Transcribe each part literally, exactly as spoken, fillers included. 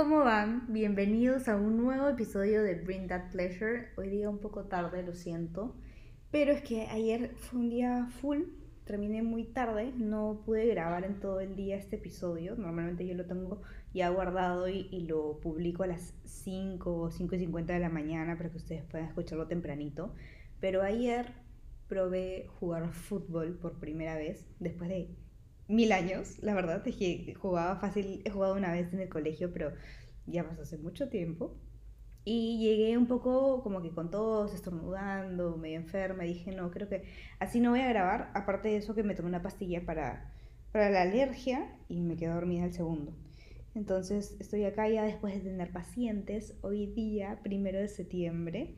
¿cómo van? Bienvenidos a un nuevo episodio de Bring That Pleasure. Hoy día un poco tarde, lo siento, pero es que ayer fue un día full, terminé muy tarde, no pude grabar en todo el día este episodio. Normalmente yo lo tengo ya guardado y, y lo publico a las cinco o cinco y cincuenta de la mañana para que ustedes puedan escucharlo tempranito. Pero ayer probé jugar fútbol por primera vez, después de mil años, la verdad, es que jugaba fácil, he jugado una vez en el colegio, pero ya pasó hace mucho tiempo. Y llegué un poco como que con tos, estornudando, medio enferma. Y dije, no, creo que así no voy a grabar. Aparte de eso, que me tomé una pastilla para, para la alergia y me quedé dormida al segundo. Entonces estoy acá ya después de tener pacientes, hoy día, primero de septiembre.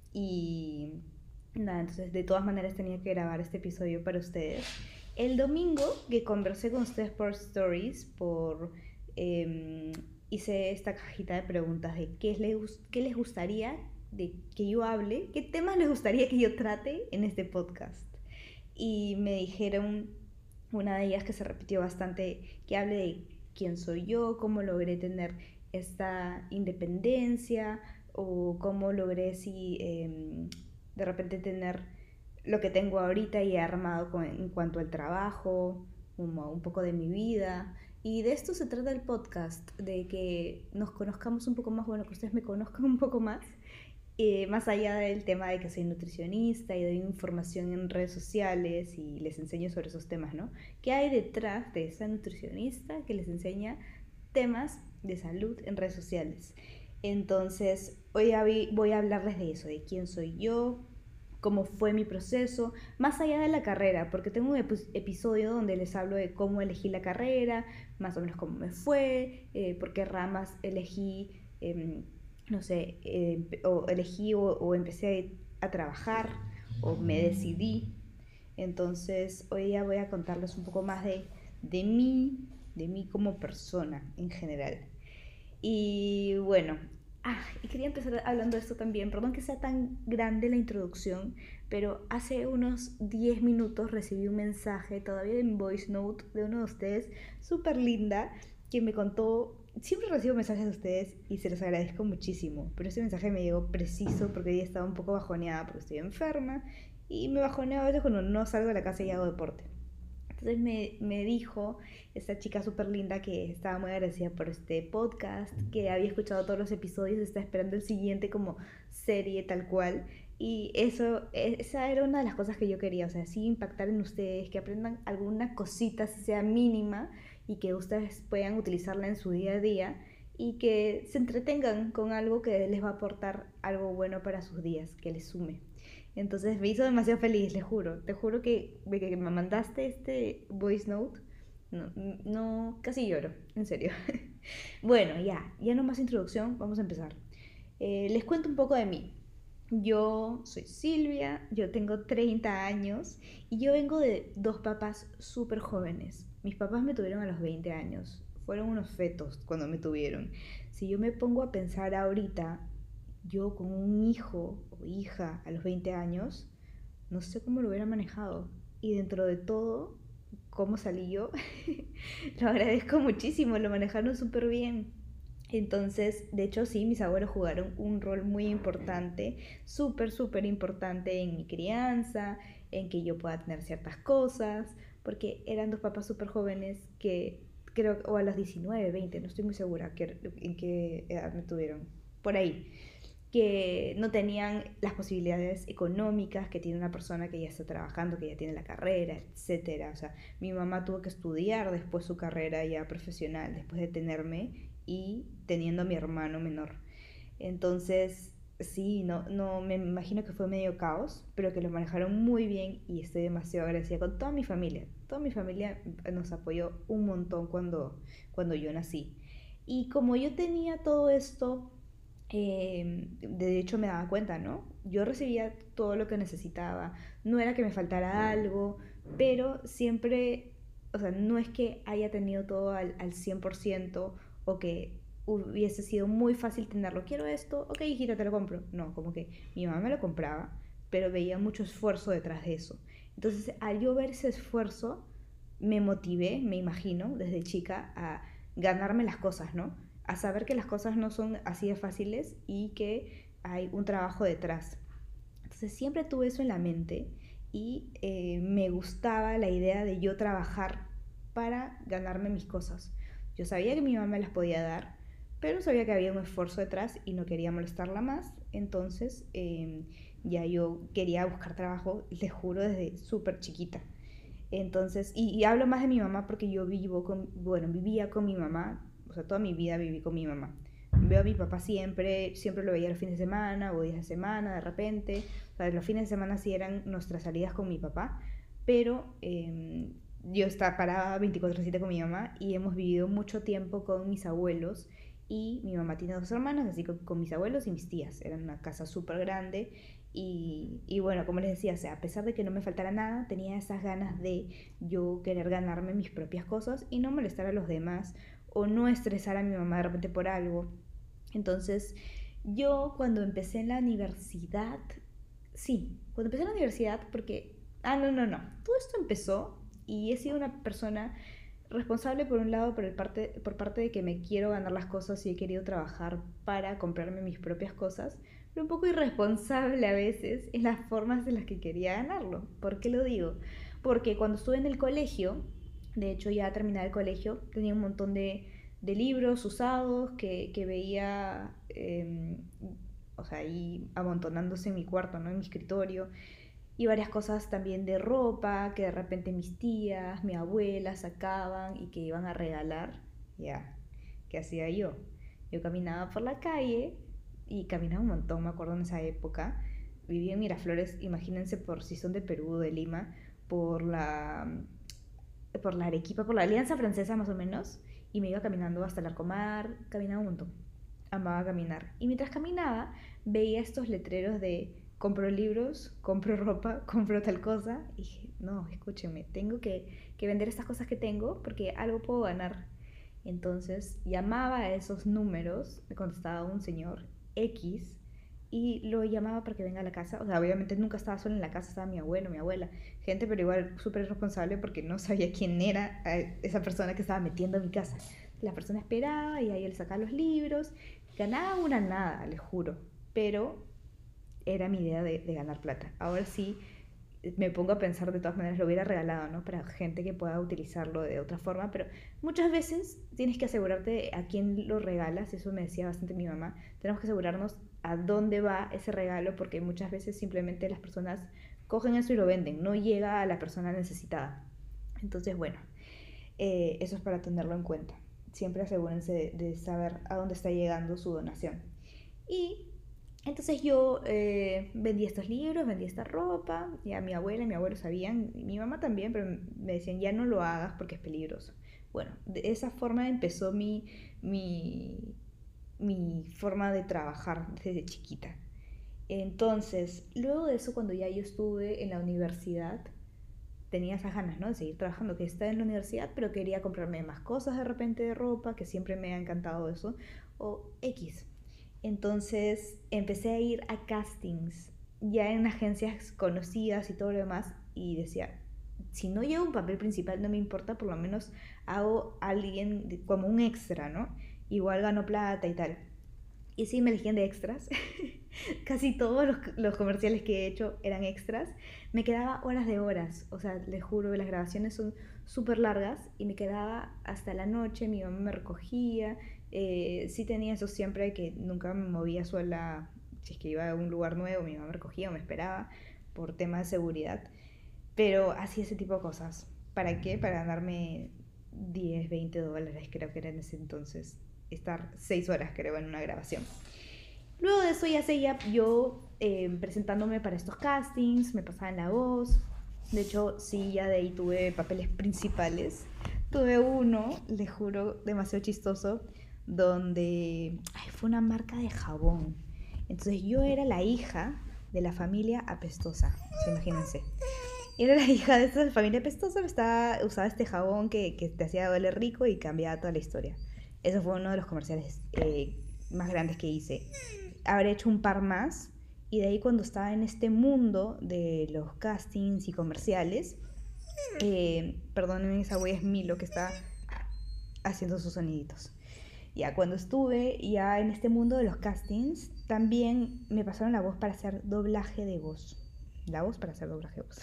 Y nada, entonces de todas maneras tenía que grabar este episodio para ustedes. El domingo que conversé con ustedes por stories, por eh, hice esta cajita de preguntas de qué les, qué les gustaría de que yo hable, qué temas les gustaría que yo trate en este podcast. Y me dijeron, una de ellas que se repitió bastante, que hable de quién soy yo, cómo logré tener esta independencia o cómo logré si eh, de repente tener lo que tengo ahorita y he armado con, en cuanto al trabajo, un, un poco de mi vida. Y de esto se trata el podcast, de que nos conozcamos un poco más, bueno, que ustedes me conozcan un poco más, eh, más allá del tema de que soy nutricionista y doy información en redes sociales y les enseño sobre esos temas, ¿no? ¿Qué hay detrás de esa nutricionista que les enseña temas de salud en redes sociales? Entonces, hoy voy a hablarles de eso, de quién soy yo, cómo fue mi proceso, más allá de la carrera, porque tengo un episodio donde les hablo de cómo elegí la carrera, más o menos cómo me fue, eh, por qué ramas elegí, eh, no sé, eh, o elegí o, o empecé a trabajar, o me decidí. Entonces, hoy ya voy a contarles un poco más de, de mí, de mí como persona en general. Y bueno, ah, y quería empezar hablando de esto también. Perdón que sea tan grande la introducción, pero hace unos diez minutos recibí un mensaje, todavía en voice note, de uno de ustedes, súper linda, que me contó. Siempre recibo mensajes de ustedes y se los agradezco muchísimo, pero ese mensaje me llegó preciso porque hoy estaba un poco bajoneada porque estoy enferma y me bajoneo a veces cuando no salgo de la casa y hago deporte. Entonces me, me dijo esta chica súper linda que estaba muy agradecida por este podcast, que había escuchado todos los episodios, está esperando el siguiente como serie tal cual. Y eso, esa era una de las cosas que yo quería, o sea, sí impactar en ustedes, que aprendan alguna cosita, si sea mínima, y que ustedes puedan utilizarla en su día a día y que se entretengan con algo que les va a aportar algo bueno para sus días, que les sume. Entonces me hizo demasiado feliz, le juro. Te juro que, que me mandaste este voice note. No, no, casi lloro, en serio. Bueno, ya, ya no más introducción, vamos a empezar. Eh, les cuento un poco de mí. Yo soy Silvia, yo tengo treinta años y yo vengo de dos papás súper jóvenes. Mis papás me tuvieron a los veinte años, fueron unos fetos cuando me tuvieron. Si yo me pongo a pensar ahorita, yo con un hijo o hija a los veinte años, no sé cómo lo hubiera manejado. Y dentro de todo, cómo salí yo, lo agradezco muchísimo, lo manejaron súper bien. Entonces, de hecho, sí, mis abuelos jugaron un rol muy importante, súper, súper importante en mi crianza, en que yo pueda tener ciertas cosas, porque eran dos papás súper jóvenes que creo, o a los diecinueve veinte no estoy muy segura que, en qué edad me tuvieron, por ahí, que no tenían las posibilidades económicas que tiene una persona que ya está trabajando, que ya tiene la carrera, etcétera. O sea, mi mamá tuvo que estudiar después su carrera ya profesional, después de tenerme y teniendo a mi hermano menor. Entonces, sí, no, no me imagino que fue medio caos, pero que lo manejaron muy bien y estoy demasiado agradecida con toda mi familia. Toda mi familia nos apoyó un montón cuando, cuando yo nací. Y como yo tenía todo esto, eh, de hecho me daba cuenta, ¿no? Yo recibía todo lo que necesitaba, no era que me faltara algo, pero siempre, o sea, no es que haya tenido todo al, al cien por ciento o que hubiese sido muy fácil tenerlo. Quiero esto, ok, hijita, te lo compro. No, como que mi mamá me lo compraba, pero veía mucho esfuerzo detrás de eso. Entonces, al yo ver ese esfuerzo, me motivé, me imagino, desde chica a ganarme las cosas, ¿no? a saber que las cosas no son así de fáciles y que hay un trabajo detrás. Entonces siempre tuve eso en la mente y eh, me gustaba la idea de yo trabajar para ganarme mis cosas. Yo sabía que mi mamá me las podía dar, pero sabía que había un esfuerzo detrás y no quería molestarla más. Entonces eh, ya yo quería buscar trabajo, les juro, desde súper chiquita. Entonces, y, y hablo más de mi mamá porque yo vivo con, bueno, vivía con mi mamá, o sea, toda mi vida viví con mi mamá. Veo a mi papá siempre, siempre lo veía los fines de semana o días de semana de repente. O sea, los fines de semana sí eran nuestras salidas con mi papá, pero eh, yo estaba parada veinticuatro siete con mi mamá y hemos vivido mucho tiempo con mis abuelos y mi mamá tiene dos hermanas, así que con mis abuelos y mis tías. Era una casa súper grande y, y bueno, como les decía, o sea, a pesar de que no me faltara nada, tenía esas ganas de yo querer ganarme mis propias cosas y no molestar a los demás o no estresar a mi mamá de repente por algo. Entonces, yo cuando empecé en la universidad, sí, cuando empecé en la universidad, porque, ah, no, no, no, todo esto empezó y he sido una persona responsable por un lado por, el parte, por parte de que me quiero ganar las cosas y he querido trabajar para comprarme mis propias cosas, pero un poco irresponsable a veces en las formas en las que quería ganarlo. ¿Por qué lo digo? Porque cuando estuve en el colegio, de hecho ya terminé el colegio, tenía un montón de, de libros usados que, que veía, eh, o sea, ahí amontonándose en mi cuarto, ¿no? En mi escritorio y varias cosas también de ropa que de repente mis tías, mi abuela sacaban y que iban a regalar. Ya, ¿qué hacía yo? Yo caminaba por la calle y caminaba un montón, me acuerdo en esa época. Vivía en Miraflores, imagínense por si son de Perú, de Lima, por la, por la Arequipa, por la Alianza Francesa más o menos, y me iba caminando hasta el Arcomar, caminaba un montón, amaba caminar. Y mientras caminaba veía estos letreros de compro libros, compro ropa, compro tal cosa. Y dije, no, escúchenme, tengo que, que vender estas cosas que tengo porque algo puedo ganar. Entonces llamaba a esos números, me contestaba un señor X y lo llamaba para que venga a la casa. O sea, obviamente nunca estaba solo en la casa, estaba mi abuelo, mi abuela, gente, pero igual súper irresponsable porque no sabía quién era esa persona que estaba metiendo en mi casa. La persona esperaba y ahí él sacaba los libros. Ganaba una nada, les juro, pero era mi idea de, de ganar plata. Ahora sí me pongo a pensar, de todas maneras lo hubiera regalado, ¿no? Para gente que pueda utilizarlo de otra forma, pero muchas veces tienes que asegurarte a quién lo regalas, eso me decía bastante mi mamá, tenemos que asegurarnos a dónde va ese regalo porque muchas veces simplemente las personas cogen eso y lo venden, no llega a la persona necesitada. Entonces, bueno, eh, eso es para tenerlo en cuenta. Siempre asegúrense de, de saber a dónde está llegando su donación. Y entonces yo eh, vendí estos libros, vendí esta ropa, ya mi abuela y mi abuelo sabían, y mi mamá también, pero me decían, ya no lo hagas porque es peligroso. Bueno, de esa forma empezó mi, mi, mi forma de trabajar desde chiquita. Entonces, luego de eso, cuando ya yo estuve en la universidad, tenía esas ganas, ¿no? De seguir trabajando, que estaba en la universidad, pero quería comprarme más cosas de repente de ropa, que siempre me ha encantado eso, o X. Entonces empecé a ir a castings, ya en agencias conocidas y todo lo demás, y decía, si no llevo un papel principal no me importa, por lo menos hago a alguien de, como un extra, ¿no? Igual gano plata y tal. Y sí, me elegían de extras. Casi todos los, los comerciales que he hecho eran extras. Me quedaba horas de horas. O sea, les juro que las grabaciones son súper largas y me quedaba hasta la noche. Mi mamá me recogía. Eh, sí tenía eso siempre, que nunca me movía sola. Si es que iba a un lugar nuevo, mi mamá me recogía o me esperaba por temas de seguridad. Pero hacía ese tipo de cosas. ¿Para qué? Para ganarme diez, veinte dólares, creo que era en ese entonces. Estar seis horas, creo, en una grabación. Luego de eso ya seguía yo eh, presentándome para estos castings, me pasaban la voz. De hecho, sí, ya de ahí tuve papeles principales. Tuve uno, les juro, demasiado chistoso, donde ay, fue una marca de jabón. Entonces yo era la hija de la familia apestosa, ¿se imagínense? Era la hija de esa familia apestosa, estaba, usaba este jabón que, que te hacía doler rico y cambiaba toda la historia. Eso fue uno de los comerciales eh, más grandes que hice. Habré hecho un par más y de ahí cuando estaba en este mundo de los castings y comerciales, eh, perdónenme, esa güey es Milo que está haciendo sus soniditos. Ya cuando estuve ya en este mundo de los castings, también me pasaron la voz para hacer doblaje de voz. La voz para hacer doblaje de voz.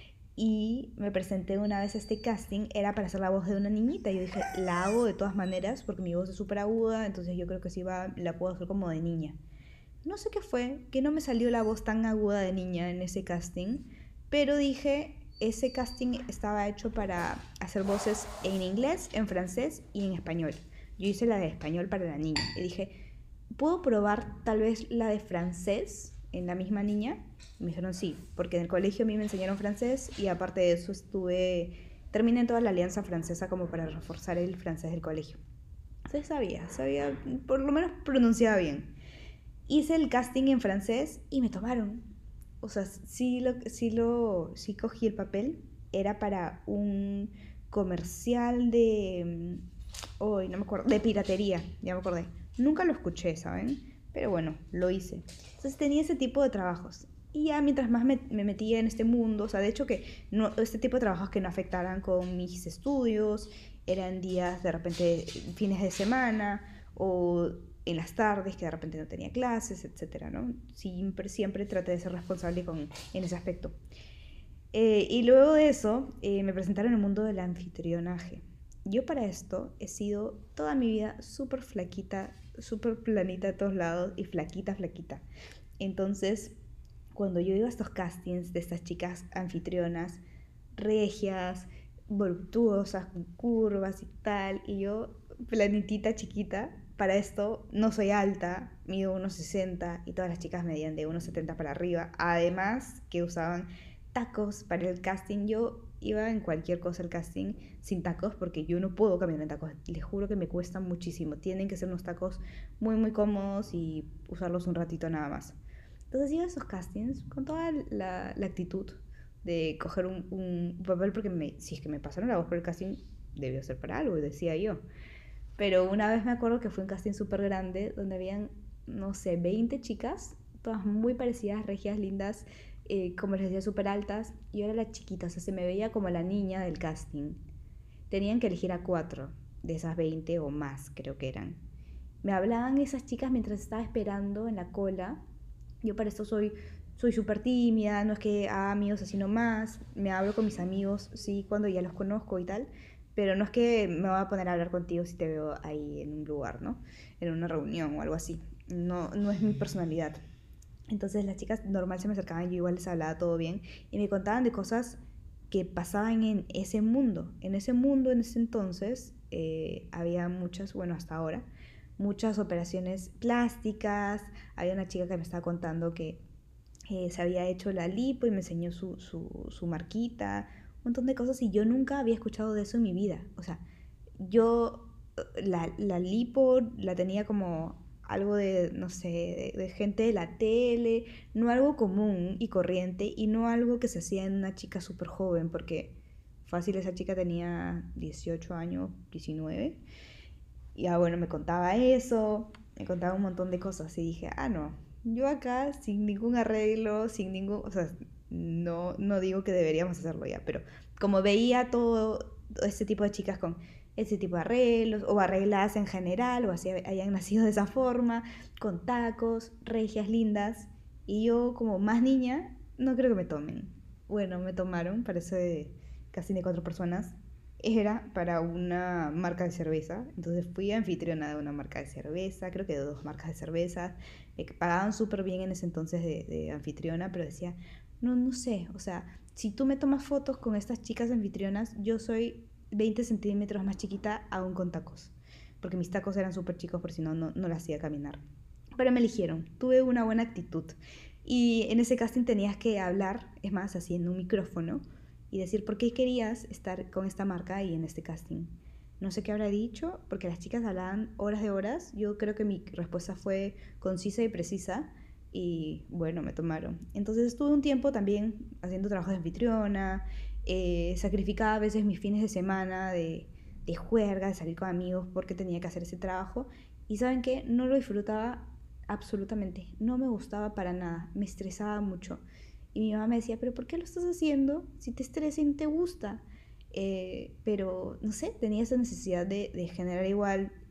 Y me presenté una vez a este casting, era para hacer la voz de una niñita. Y yo dije, la hago de todas maneras porque mi voz es súper aguda, entonces yo creo que sí va, la puedo hacer como de niña. No sé qué fue, que no me salió la voz tan aguda de niña en ese casting, pero dije, ese casting estaba hecho para hacer voces en inglés, en francés y en español. Yo hice la de español para la niña y dije, ¿puedo probar tal vez la de francés en la misma niña? Me dijeron sí, porque en el colegio a mí me enseñaron francés y aparte de eso estuve, terminé en toda la alianza francesa como para reforzar el francés del colegio. Entonces sabía, sabía, por lo menos pronunciaba bien. Hice el casting en francés y me tomaron. O sea, sí, lo, sí, lo, sí cogí el papel. Era para un comercial de... Hoy oh, no me acuerdo. De piratería, ya me acordé. Nunca lo escuché, ¿saben? Pero bueno, lo hice. Entonces tenía ese tipo de trabajos. Y ya mientras más me, me metía en este mundo, o sea, de hecho que no, este tipo de trabajos que no afectaran con mis estudios, eran días de repente, fines de semana, o en las tardes que de repente no tenía clases, etcétera, ¿no? Siempre, siempre traté de ser responsable con, en ese aspecto. Eh, y luego de eso eh, me presentaron en el mundo del anfitrionaje. Yo para esto he sido toda mi vida súper flaquita, súper planita de todos lados y flaquita, flaquita. Entonces, cuando yo iba a estos castings de estas chicas anfitrionas, regias, voluptuosas, con curvas y tal, y yo planitita, chiquita, para esto no soy alta, mido uno sesenta y todas las chicas medían de uno setenta para arriba. Además que usaban tacos para el casting. Yo iba en cualquier cosa al casting sin tacos porque yo no puedo caminar en tacos. Les juro que me cuesta muchísimo. Tienen que ser unos tacos muy muy cómodos y usarlos un ratito nada más. Entonces iba a esos castings con toda la, la actitud de coger un, un papel porque me, si es que me pasaron la voz por el casting debió ser para algo, decía yo. Pero una vez me acuerdo que fue un casting súper grande donde habían, no sé, veinte chicas, todas muy parecidas, regias, lindas, eh, como les decía, súper altas. Y yo era la chiquita, o sea, se me veía como la niña del casting. Tenían que elegir a cuatro de esas veinte o más, creo que eran. Me hablaban esas chicas mientras estaba esperando en la cola. Yo para esto soy soy súper tímida, no es que haga amigos así nomás, me hablo con mis amigos, sí, cuando ya los conozco y tal, pero no es que me voy a poner a hablar contigo si te veo ahí en un lugar, ¿no? En una reunión o algo así. No, no es mi personalidad. Entonces las chicas normal se me acercaban, yo igual les hablaba todo bien y me contaban de cosas que pasaban en ese mundo. En ese mundo, en ese entonces, eh, había muchas, bueno, hasta ahora, muchas operaciones plásticas. Había una chica que me estaba contando que eh, se había hecho la lipo y me enseñó su, su, su marquita, un montón de cosas y yo nunca había escuchado de eso en mi vida. O sea, yo la, la lipo la tenía como algo de, no sé, de, de gente de la tele, no algo común y corriente y no algo que se hacía en una chica súper joven, porque fácil esa chica tenía dieciocho años, diecinueve, y ah, bueno, me contaba eso, me contaba un montón de cosas y dije, ah, no, yo acá sin ningún arreglo, sin ningún, o sea, no, no digo que deberíamos hacerlo ya, pero como veía todo este tipo de chicas con ese tipo de arreglos, o arregladas en general, o así hayan nacido de esa forma, con tacos, regias lindas, y yo como más niña, no creo que me tomen. Bueno, me tomaron, parece casi de cuatro personas, era para una marca de cerveza. Entonces fui anfitriona de una marca de cerveza, creo que de dos marcas de cerveza. Me pagaban súper bien en ese entonces de, de anfitriona, pero decía, no, no sé, o sea, si tú me tomas fotos con estas chicas anfitrionas, yo soy veinte centímetros más chiquita aún con tacos. Porque mis tacos eran súper chicos, por si no, no, no la hacía caminar. Pero me eligieron, tuve una buena actitud. Y en ese casting tenías que hablar, es más, así en un micrófono, y decir por qué querías estar con esta marca y en este casting. No sé qué habrá dicho, porque las chicas hablaban horas de horas. Yo creo que mi respuesta fue concisa y precisa y bueno, me tomaron. Entonces estuve un tiempo también haciendo trabajo de anfitriona, eh, sacrificaba a veces mis fines de semana de, de juerga, de salir con amigos porque tenía que hacer ese trabajo. Y ¿saben qué? No lo disfrutaba absolutamente, no me gustaba para nada, me estresaba mucho. Y mi mamá me decía, pero ¿por qué lo estás haciendo si te estresa y no te gusta? Eh, pero, no sé, tenía esa necesidad de, de generar igual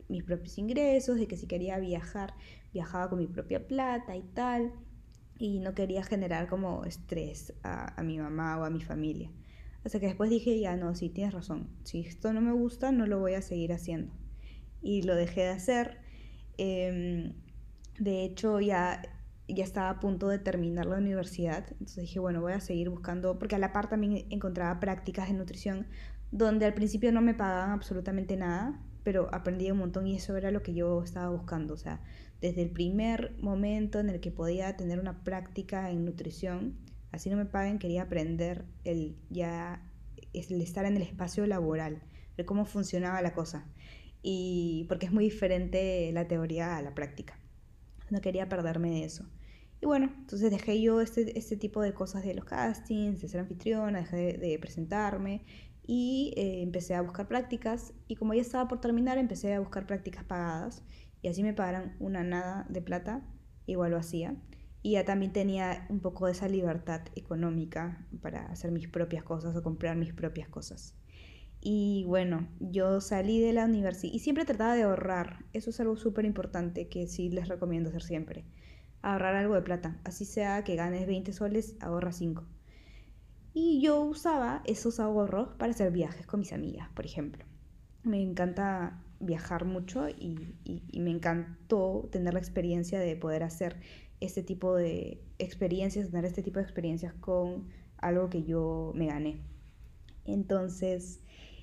mis propios ingresos, de que si quería viajar, viajaba con mi propia plata y tal, y no quería generar como estrés a, a mi mamá o a mi familia. Hasta que después dije, ya no, sí, tienes razón, si esto no me gusta, no lo voy a seguir haciendo. Y lo dejé de hacer. Eh, de hecho, ya, ya estaba a punto de terminar la universidad, entonces dije, bueno, voy a seguir buscando, porque a la par también encontraba prácticas de nutrición donde al principio no me pagaban absolutamente nada, pero aprendí un montón y eso era lo que yo estaba buscando. O sea, desde el primer momento en el que podía tener una práctica en nutrición, así no me paguen, quería aprender el ya el estar en el espacio laboral, ver cómo funcionaba la cosa. Y porque es muy diferente la teoría a la práctica. No quería perderme de eso. Y bueno, entonces dejé yo este, este tipo de cosas de los castings, de ser anfitriona, dejé de, de presentarme y eh, empecé a buscar prácticas. Y como ya estaba por terminar, empecé a buscar prácticas pagadas. Y así me pagaran una nada de plata, igual lo hacía. Y ya también tenía un poco de esa libertad económica para hacer mis propias cosas o comprar mis propias cosas. Y bueno, yo salí de la universidad y siempre trataba de ahorrar. Eso es algo súper importante que sí les recomiendo hacer siempre. Ahorrar algo de plata. Así sea que ganes veinte soles, ahorra cinco. Y yo usaba esos ahorros para hacer viajes con mis amigas, por ejemplo. Me encanta viajar mucho y, y, y me encantó tener la experiencia de poder hacer este tipo de experiencias, tener este tipo de experiencias con algo que yo me gané. Entonces,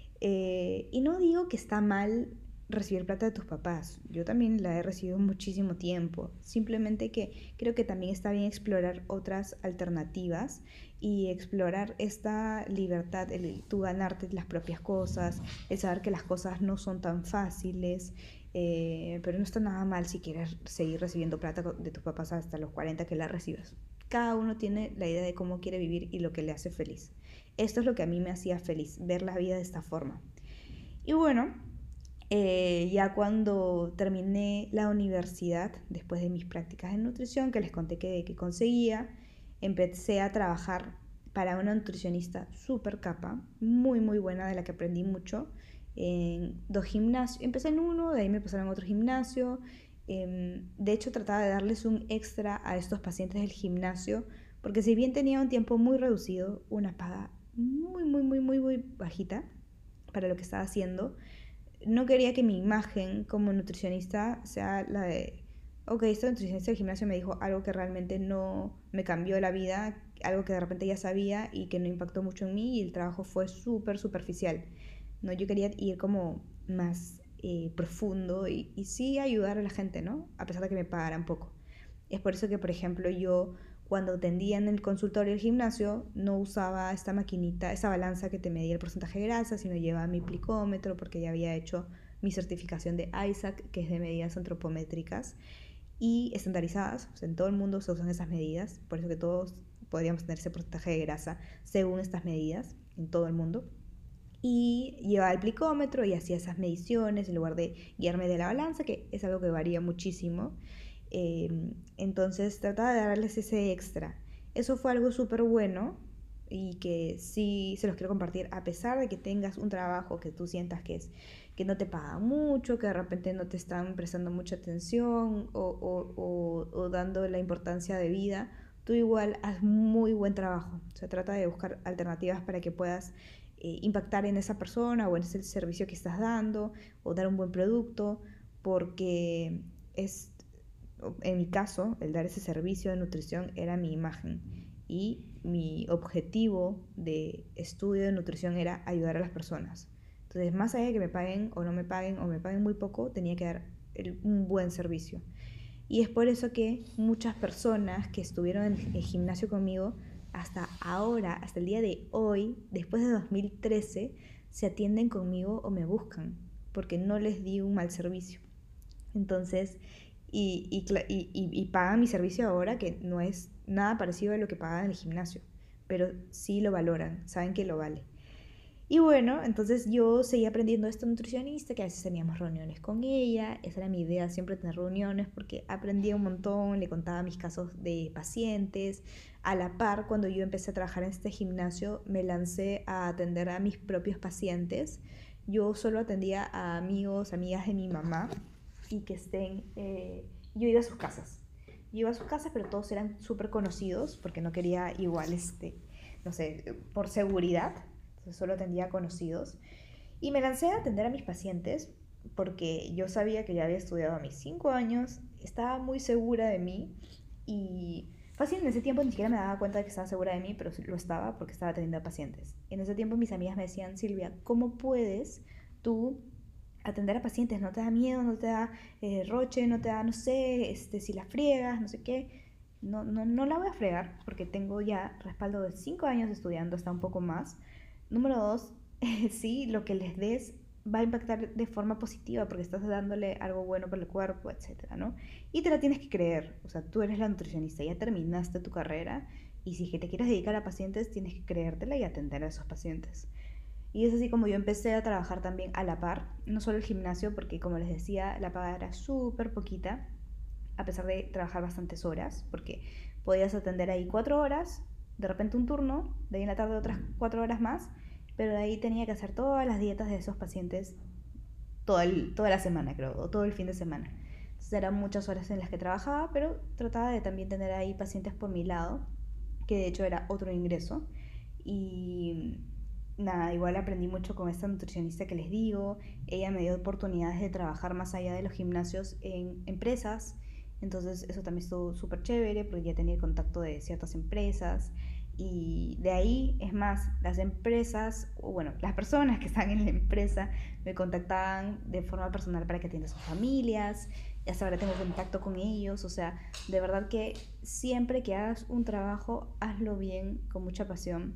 eh, y no digo que está mal recibir plata de tus papás, yo también la he recibido muchísimo tiempo, simplemente que creo que también está bien explorar otras alternativas y explorar esta libertad, el tú ganarte las propias cosas, el saber que las cosas no son tan fáciles, eh, pero no está nada mal si quieres seguir recibiendo plata de tus papás hasta los cuarenta que la recibas. Cada uno tiene la idea de cómo quiere vivir y lo que le hace feliz. Esto es lo que a mí me hacía feliz, ver la vida de esta forma. Y bueno, eh, ya cuando terminé la universidad, después de mis prácticas en nutrición, que les conté que, que conseguía, empecé a trabajar para una nutricionista súper capa, muy muy buena, de la que aprendí mucho, en dos gimnasios. Empecé en uno, de ahí me pasaron a otro gimnasio. Eh, de hecho, trataba de darles un extra a estos pacientes del gimnasio, porque si bien tenía un tiempo muy reducido, una paga muy, muy, muy, muy, muy bajita para lo que estaba haciendo, no quería que mi imagen como nutricionista sea la de, ok, esta nutricionista del gimnasio me dijo algo que realmente no me cambió la vida, algo que de repente ya sabía y que no impactó mucho en mí y el trabajo fue súper superficial. No, yo quería ir como más eh, profundo y, y sí ayudar a la gente, ¿no? A pesar de que me pagaran poco. Es por eso que, por ejemplo, yo cuando atendía en el consultorio del gimnasio no usaba esta maquinita, esa balanza que te medía el porcentaje de grasa, sino llevaba mi plicómetro porque ya había hecho mi certificación de I S A C, que es de medidas antropométricas y estandarizadas. O sea, en todo el mundo se usan esas medidas, por eso que todos podríamos tener ese porcentaje de grasa según estas medidas en todo el mundo. Y llevaba el plicómetro y hacía esas mediciones en lugar de guiarme de la balanza, que es algo que varía muchísimo. Eh, entonces trataba de darles ese extra. Eso fue algo súper bueno y que sí se los quiero compartir, a pesar de que tengas un trabajo que tú sientas que es que no te pagan mucho, que de repente no te están prestando mucha atención o, o, o, o dando la importancia de vida, tú igual haz muy buen trabajo. O sea, trata de buscar alternativas para que puedas eh, impactar en esa persona o en ese servicio que estás dando o dar un buen producto, porque es, en mi caso, el dar ese servicio de nutrición era mi imagen y mi objetivo de estudio de nutrición era ayudar a las personas. Entonces, más allá de que me paguen o no me paguen o me paguen muy poco, tenía que dar el, un buen servicio. Y es por eso que muchas personas que estuvieron en el gimnasio conmigo, hasta ahora, hasta el día de hoy, después de dos mil trece, se atienden conmigo o me buscan, porque no les di un mal servicio. Entonces, y, y, y, y, y pagan mi servicio ahora, que no es nada parecido a lo que pagaban en el gimnasio, pero sí lo valoran, saben que lo vale. Y bueno, entonces yo seguí aprendiendo a esta nutricionista, que a veces teníamos reuniones con ella. Esa era mi idea, siempre tener reuniones, porque aprendía un montón, le contaba mis casos de pacientes. A la par, cuando yo empecé a trabajar en este gimnasio, me lancé a atender a mis propios pacientes, yo solo atendía a amigos, amigas de mi mamá y que estén, eh, yo iba a sus casas. Yo iba a sus casas, pero todos eran súper conocidos porque no quería igual, este, no sé, por seguridad. Entonces solo atendía a conocidos. Y me lancé a atender a mis pacientes porque yo sabía que ya había estudiado a mis cinco años, estaba muy segura de mí y fácil en ese tiempo ni siquiera me daba cuenta de que estaba segura de mí, pero lo estaba porque estaba atendiendo a pacientes. En ese tiempo mis amigas me decían, Silvia, ¿cómo puedes tú atender a pacientes? ¿No te da miedo? ¿No te da eh, roche? ¿No te da, no sé, este, si la friegas? No sé qué. No, no, no la voy a fregar porque tengo ya respaldo de cinco años estudiando, hasta un poco más. Número dos, sí, lo que les des va a impactar de forma positiva porque estás dándole algo bueno para el cuerpo, etcétera, ¿no? Y te la tienes que creer, o sea, tú eres la nutricionista, ya terminaste tu carrera y si te quieres dedicar a pacientes tienes que creértela y atender a esos pacientes. Y es así como yo empecé a trabajar también a la par, no solo el gimnasio, porque como les decía, la paga era súper poquita, a pesar de trabajar bastantes horas, porque podías atender ahí cuatro horas, de repente un turno, de ahí en la tarde otras cuatro horas más, pero de ahí tenía que hacer todas las dietas de esos pacientes toda, el, toda la semana, creo, o todo el fin de semana. Entonces eran muchas horas en las que trabajaba, pero trataba de también tener ahí pacientes por mi lado, que de hecho era otro ingreso. Y nada, igual aprendí mucho con esta nutricionista que les digo. Ella me dio oportunidades de trabajar más allá de los gimnasios en empresas. Entonces eso también estuvo súper chévere porque ya tenía el contacto de ciertas empresas. Y de ahí, es más, las empresas, o bueno, las personas que están en la empresa me contactaban de forma personal para que atienda a sus familias. Y hasta ahora tengo contacto con ellos. O sea, de verdad que siempre que hagas un trabajo, hazlo bien, con mucha pasión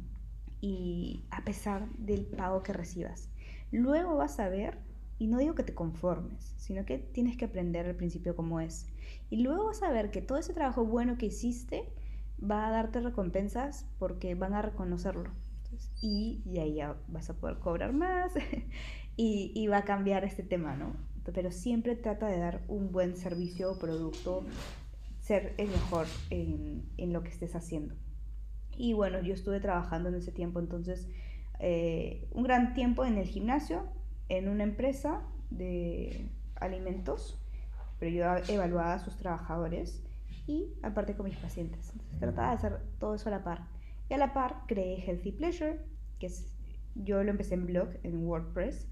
y a pesar del pago que recibas. Luego vas a ver, y no digo que te conformes, sino que tienes que aprender al principio cómo es. Y luego vas a ver que todo ese trabajo bueno que hiciste va a darte recompensas porque van a reconocerlo. Entonces, y, y ahí ya vas a poder cobrar más y, y va a cambiar este tema, ¿no? Pero siempre trata de dar un buen servicio o producto, ser el mejor en, en lo que estés haciendo. Y bueno, yo estuve trabajando en ese tiempo, entonces, eh, un gran tiempo en el gimnasio, en una empresa de alimentos, pero yo evaluaba a sus trabajadores y aparte con mis pacientes. Entonces trataba de hacer todo eso a la par. Y a la par creé Healthy Pleasure, que es, yo lo empecé en blog, en WordPress,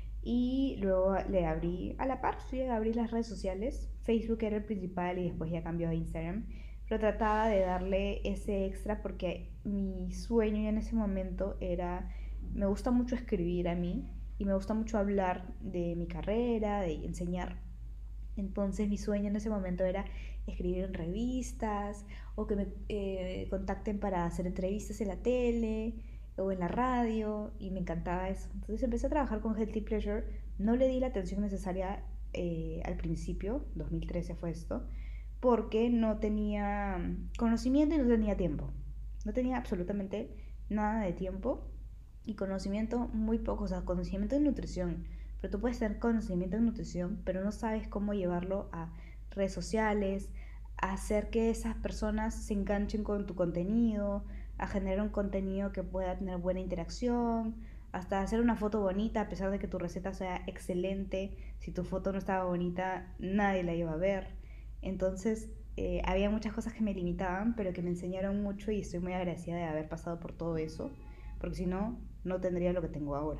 y luego le abrí a la par, sí, abrí las redes sociales. Facebook era el principal y después ya cambió a Instagram, pero trataba de darle ese extra porque mi sueño en ese momento era, me gusta mucho escribir a mí y me gusta mucho hablar de mi carrera, de enseñar. Entonces mi sueño en ese momento era escribir en revistas o que me eh, contacten para hacer entrevistas en la tele o en la radio y me encantaba eso. Entonces empecé a trabajar con Healthy Pleasure, no le di la atención necesaria eh, al principio, dos mil trece fue esto, porque no tenía conocimiento y no tenía tiempo. No tenía absolutamente nada de tiempo y conocimiento muy poco, o sea, conocimiento de nutrición. Pero tú puedes tener conocimiento de nutrición, pero no sabes cómo llevarlo a redes sociales, a hacer que esas personas se enganchen con tu contenido, a generar un contenido que pueda tener buena interacción, hasta hacer una foto bonita a pesar de que tu receta sea excelente. Si tu foto no estaba bonita, nadie la iba a ver. Entonces, eh, había muchas cosas que me limitaban, pero que me enseñaron mucho y estoy muy agradecida de haber pasado por todo eso, porque si no, no tendría lo que tengo ahora.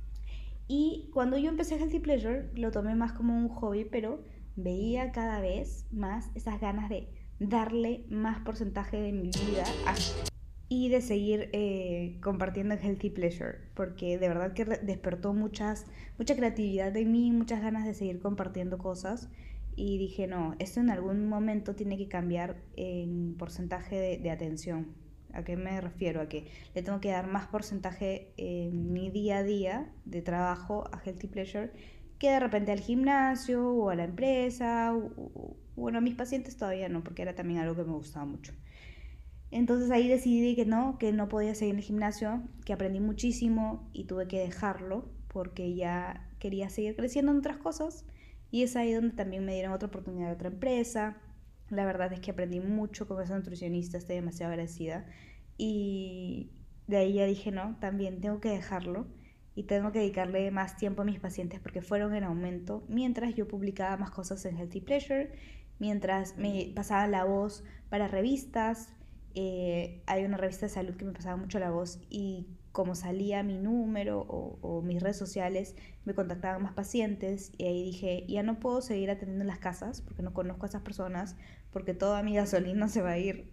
Y cuando yo empecé Healthy Pleasure, lo tomé más como un hobby, pero veía cada vez más esas ganas de darle más porcentaje de mi vida a, y de seguir eh, compartiendo Healthy Pleasure, porque de verdad que despertó muchas, mucha creatividad en mí, muchas ganas de seguir compartiendo cosas. Y dije, no, esto en algún momento tiene que cambiar en porcentaje de, de atención. ¿A qué me refiero? A que le tengo que dar más porcentaje en mi día a día de trabajo a Healthy Pleasure que de repente al gimnasio o a la empresa. O, o, bueno, a mis pacientes todavía no, porque era también algo que me gustaba mucho. Entonces ahí decidí que no, que no podía seguir en el gimnasio, que aprendí muchísimo y tuve que dejarlo porque ya quería seguir creciendo en otras cosas. Y es ahí donde también me dieron otra oportunidad de otra empresa. La verdad es que aprendí mucho con esa nutricionista, estoy demasiado agradecida. Y de ahí ya dije, no, también tengo que dejarlo. y tengo que dedicarle más tiempo a mis pacientes porque fueron en aumento mientras yo publicaba más cosas en Healthy Pleasure, mientras me pasaba la voz para revistas. Eh, hay una revista de salud que me pasaba mucho la voz y como salía mi número o, o mis redes sociales, me contactaban más pacientes y ahí dije, ya no puedo seguir atendiendo en las casas porque no conozco a esas personas, porque toda mi gasolina se va a ir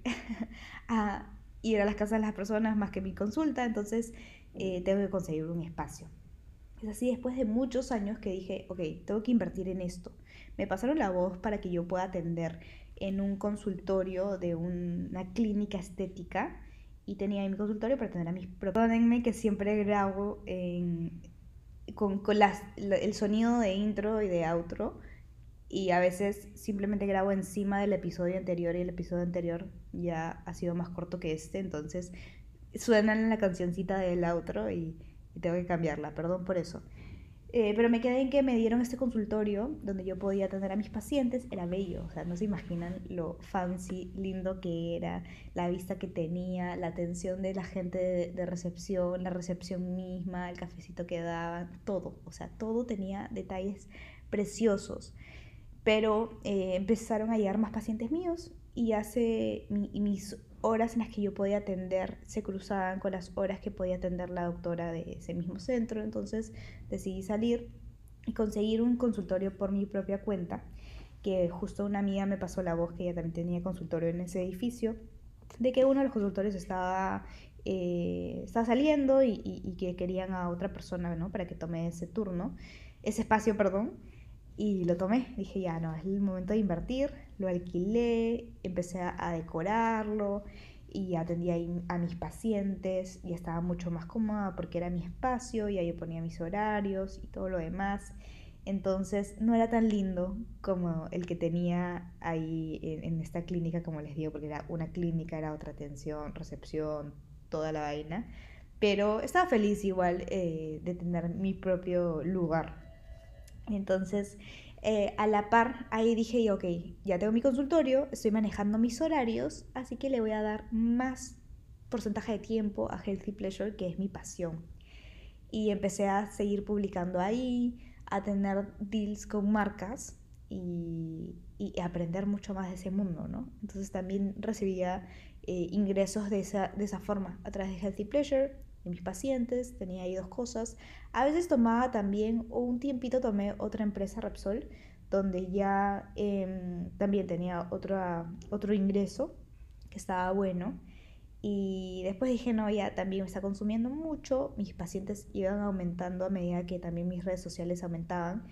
a ir a las casas de las personas más que mi consulta, entonces eh, tengo que conseguir un espacio. Es así después de muchos años que dije, ok, tengo que invertir en esto. Me pasaron la voz para que yo pueda atender en un consultorio de una clínica estética y tenía mi consultorio para atender a mis propios. Perdónenme que siempre grabo en, con, con las, el sonido de intro y de outro y a veces simplemente grabo encima del episodio anterior y el episodio anterior ya ha sido más corto que este, entonces suenan la cancioncita del outro y, y tengo que cambiarla, perdón por eso. Eh, pero me quedé en que me dieron este consultorio donde yo podía atender a mis pacientes, era bello, o sea, no se imaginan lo fancy, lindo que era, la vista que tenía, la atención de la gente de, de recepción, la recepción misma, el cafecito que daban, todo, o sea, todo tenía detalles preciosos. Pero eh, empezaron a llegar más pacientes míos y hace mi, y mis horas en las que yo podía atender se cruzaban con las horas que podía atender la doctora de ese mismo centro, entonces decidí salir y conseguir un consultorio por mi propia cuenta, que justo una amiga me pasó la voz que ella también tenía consultorio en ese edificio, de que uno de los consultorios estaba, eh, estaba saliendo y, y, y que querían a otra persona, ¿no? Para que tome ese turno, ese espacio, perdón. Y lo tomé, dije ya no, es el momento de invertir, lo alquilé, empecé a, a decorarlo y atendía a mis pacientes y estaba mucho más cómoda porque era mi espacio y ahí yo ponía mis horarios y todo lo demás. Entonces no era tan lindo como el que tenía ahí en, en esta clínica, como les digo, porque era una clínica, era otra atención, recepción, toda la vaina. Pero estaba feliz igual eh, de tener mi propio lugar. Entonces, eh, a la par, ahí dije yo, ok, ya tengo mi consultorio, estoy manejando mis horarios, así que le voy a dar más porcentaje de tiempo a Healthy Pleasure, que es mi pasión. Y empecé a seguir publicando ahí, a tener deals con marcas y, y aprender mucho más de ese mundo, ¿no? Entonces también recibía eh, ingresos de esa, de esa forma, a través de Healthy Pleasure, de mis pacientes, tenía ahí dos cosas. A veces tomaba también, o un tiempito tomé otra empresa, Repsol, donde ya eh, también tenía otra, otro ingreso que estaba bueno. Y después dije, no, ya también me está consumiendo mucho, mis pacientes iban aumentando a medida que también mis redes sociales aumentaban.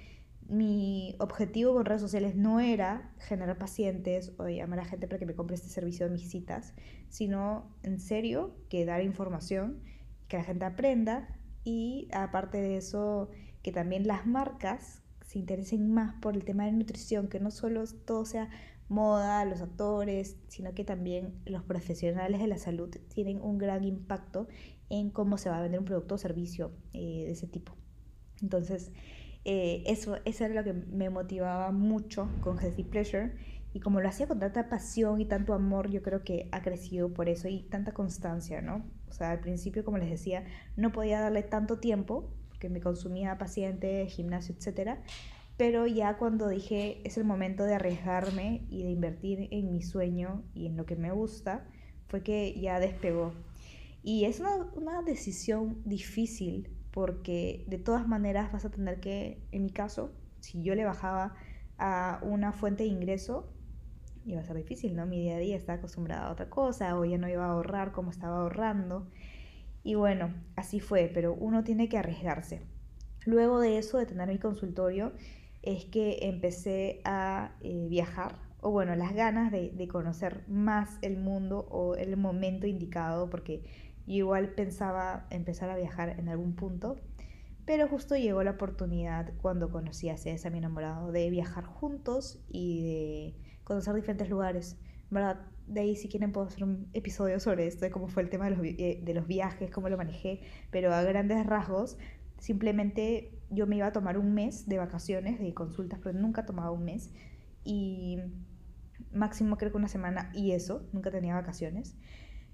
Mi objetivo con redes sociales no era generar pacientes o llamar a gente para que me compre este servicio de mis citas, sino en serio que dar información, que la gente aprenda y aparte de eso, que también las marcas se interesen más por el tema de nutrición, que no solo todo sea moda, los actores, sino que también los profesionales de la salud tienen un gran impacto en cómo se va a vender un producto o servicio eh, de ese tipo. Entonces, eh, eso, eso era lo que me motivaba mucho con Healthy Pleasure y como lo hacía con tanta pasión y tanto amor, yo creo que ha crecido por eso y tanta constancia, ¿no? O sea, al principio, como les decía, no podía darle tanto tiempo porque me consumía paciente, gimnasio, etcétera. Pero ya cuando dije es el momento de arriesgarme y de invertir en mi sueño y en lo que me gusta, fue que ya despegó. Y es una, una decisión difícil porque de todas maneras vas a tener que, en mi caso, si yo le bajaba a una fuente de ingreso, iba a ser difícil, ¿no? Mi día a día estaba acostumbrada a otra cosa o ya no iba a ahorrar como estaba ahorrando. Y bueno, así fue, pero uno tiene que arriesgarse. Luego de eso, de tener mi consultorio, es que empecé a eh, viajar, o bueno, las ganas de, de conocer más el mundo o el momento indicado, porque yo igual pensaba empezar a viajar en algún punto, pero justo llegó la oportunidad cuando conocí a César, mi enamorado, de viajar juntos y de conocer diferentes lugares. ¿Verdad? De ahí si quieren puedo hacer un episodio sobre esto, de cómo fue el tema de los, eh, de los viajes, cómo lo manejé, pero a grandes rasgos, simplemente yo me iba a tomar un mes de vacaciones, de consultas, pero nunca tomaba un mes, y máximo creo que una semana y eso, nunca tenía vacaciones.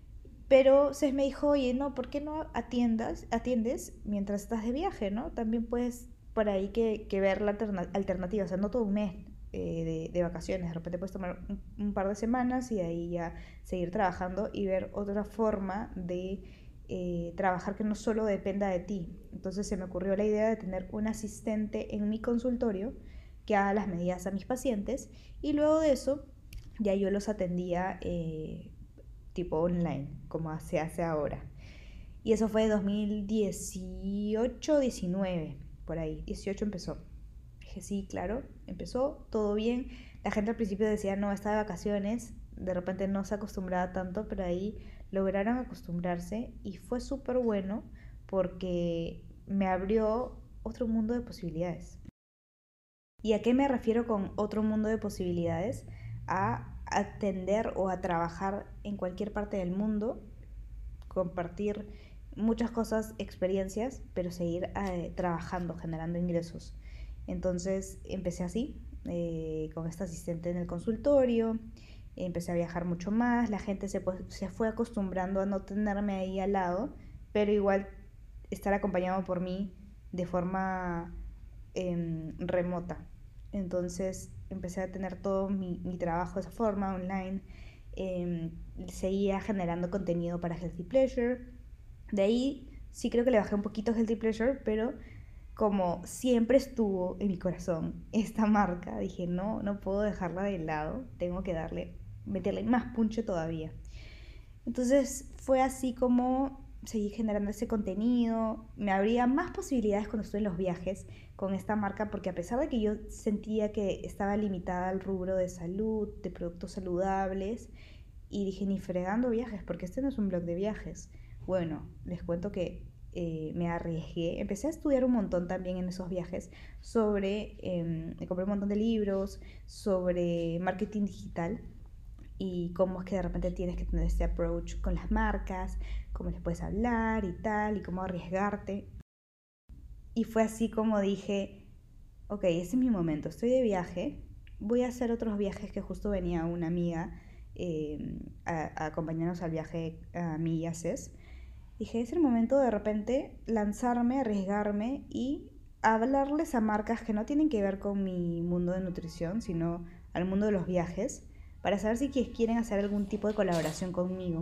Pero se me dijo, oye, no, ¿por qué no atiendas, atiendes mientras estás de viaje, ¿no? También puedes por ahí que, que ver la alterna- alternativa, o sea, no todo un mes eh, de, de vacaciones, de repente puedes tomar un, un par de semanas y de ahí ya seguir trabajando y ver otra forma de eh, trabajar que no solo dependa de ti. Entonces se me ocurrió la idea de tener un asistente en mi consultorio que haga las medidas a mis pacientes y luego de eso ya yo los atendía eh, tipo online, como se hace ahora. Y eso fue dos mil dieciocho, diecinueve, por ahí. dieciocho empezó. Dije, sí, claro, empezó, todo bien. La gente al principio decía, no, está de vacaciones. De repente no se acostumbraba tanto, pero ahí lograron acostumbrarse y fue súper bueno porque me abrió otro mundo de posibilidades. ¿Y a qué me refiero con otro mundo de posibilidades? A atender o a trabajar en cualquier parte del mundo, compartir muchas cosas, experiencias, pero seguir eh, trabajando, generando ingresos. Entonces empecé así, eh, con esta asistente en el consultorio, empecé a viajar mucho más, la gente se, se fue acostumbrando a no tenerme ahí al lado, pero igual estar acompañado por mí de forma eh, remota. Entonces empecé a tener todo mi, mi trabajo de esa forma, online. Eh, seguía generando contenido para Healthy Pleasure. De ahí sí creo que le bajé un poquito a Healthy Pleasure, pero como siempre estuvo en mi corazón esta marca, dije no, no puedo dejarla de lado, tengo que darle, meterle más punche todavía. Entonces fue así como seguí generando ese contenido, me abría más posibilidades cuando estuve en los viajes con esta marca, porque a pesar de que yo sentía que estaba limitada al rubro de salud, de productos saludables, y dije, ni fregando viajes, porque este no es un blog de viajes. Bueno, les cuento que eh, me arriesgué, empecé a estudiar un montón también en esos viajes sobre, eh, me compré un montón de libros sobre marketing digital y cómo es que de repente tienes que tener este approach con las marcas, cómo les puedes hablar y tal, y cómo arriesgarte. Y fue así como dije, ok, ese es mi momento, estoy de viaje, voy a hacer otros viajes que justo venía una amiga eh, a, a, acompañarnos al viaje a mí y a Cés. Dije, es el momento de repente lanzarme, arriesgarme y hablarles a marcas que no tienen que ver con mi mundo de nutrición, sino al mundo de los viajes, para saber si quieren hacer algún tipo de colaboración conmigo.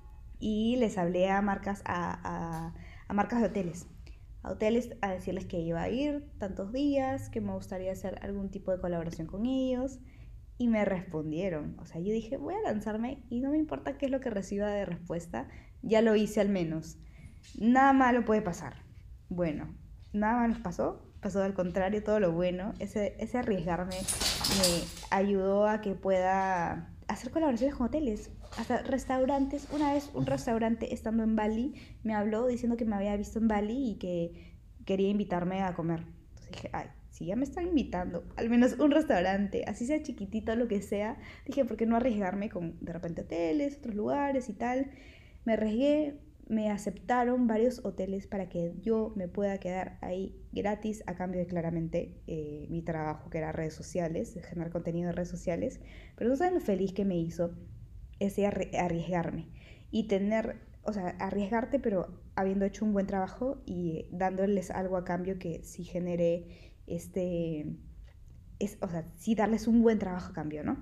Y les hablé a marcas, a, a, a marcas de hoteles, a hoteles a decirles que iba a ir tantos días, que me gustaría hacer algún tipo de colaboración con ellos. Y me respondieron. O sea, yo dije, voy a lanzarme y no me importa qué es lo que reciba de respuesta, ya lo hice al menos. Nada malo puede pasar. Bueno, nada malo pasó, pasó al contrario, todo lo bueno. Ese, ese arriesgarme me ayudó a que pueda hacer colaboraciones con hoteles, hasta restaurantes. Una vez un restaurante estando en Bali me habló diciendo que me había visto en Bali y que quería invitarme a comer. Entonces dije, ay, si ya me están invitando, al menos un restaurante, así sea chiquitito, lo que sea, dije, ¿por qué no arriesgarme con de repente hoteles, otros lugares y tal? Me arriesgué, me aceptaron varios hoteles para que yo me pueda quedar ahí gratis a cambio de claramente eh, mi trabajo, que era redes sociales, generar contenido de redes sociales. Pero no saben lo feliz que me hizo ese arriesgarme y tener, o sea, arriesgarte pero habiendo hecho un buen trabajo y dándoles algo a cambio que sí genere este, es, o sea, sí darles un buen trabajo a cambio, ¿no?